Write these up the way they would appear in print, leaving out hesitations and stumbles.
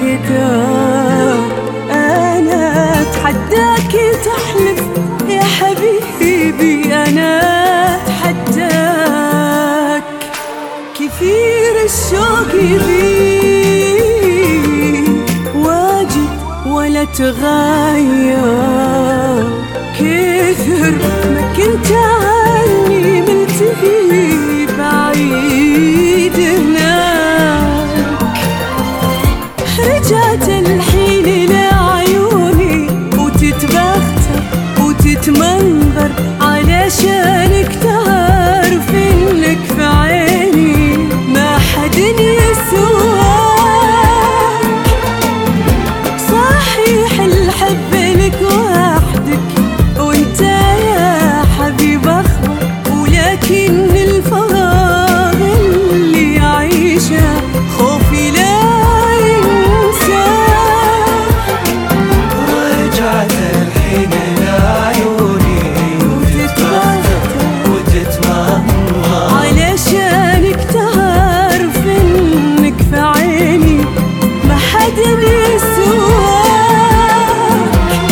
القدر. أنا أتحداك تحلف يا حبيبي، أنا أتحداك. كثير الشوق يبي واجد ولا تغير، كثر ما كنت عني ملتهي بعيد هناك. رجعت الحين لعيوني وتتبختر وتتمنظر، علشانك تعرف انك في عيني ما حد يسواك. صحيح الحب لك وحدك وانت يا حبيب اخضر، ولكن الفراغ اللي عايشه خوفي لا ينساك. رجعت الحين لعيوني وتتمنظر، علشانك تعرف انك في عيني ما حد يسواك.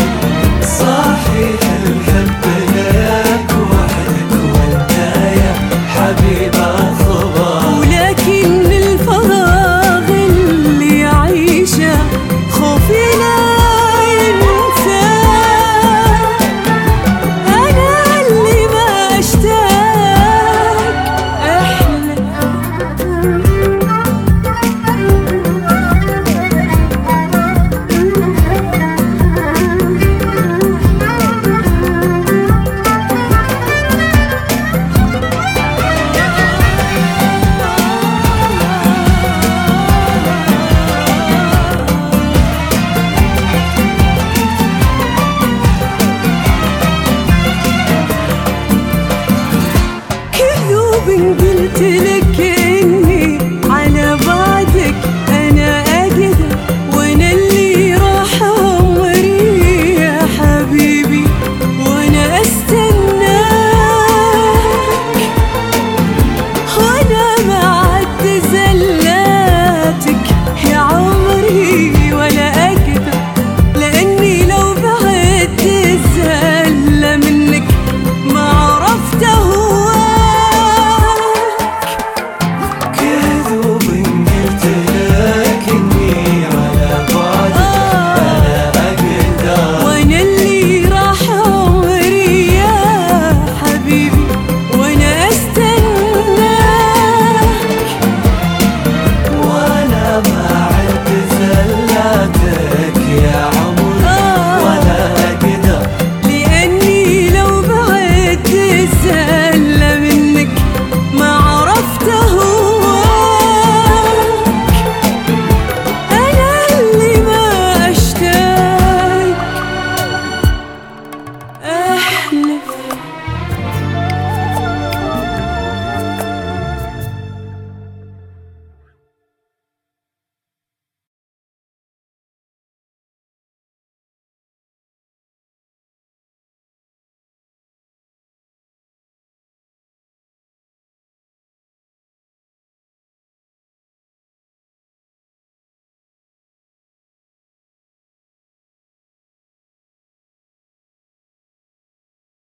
صحيح الحب لك وحدك وانت يا حبيب الخبر، ولكن الفراغ اللي عايشه خوفي لا ينساك. انا اللي ما اشتاق احلى قلت لك